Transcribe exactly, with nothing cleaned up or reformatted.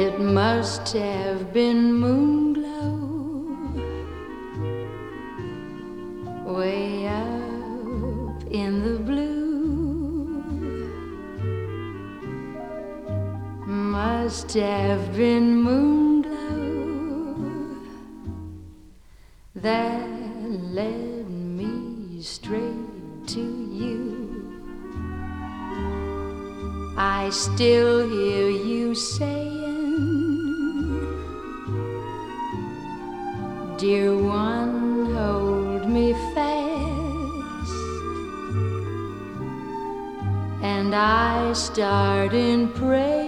It must have been moonglow way up in the blue. Must have been moonglow that led me straight to you. I still hear you saying, dear one, hold me fast. And I start in prayer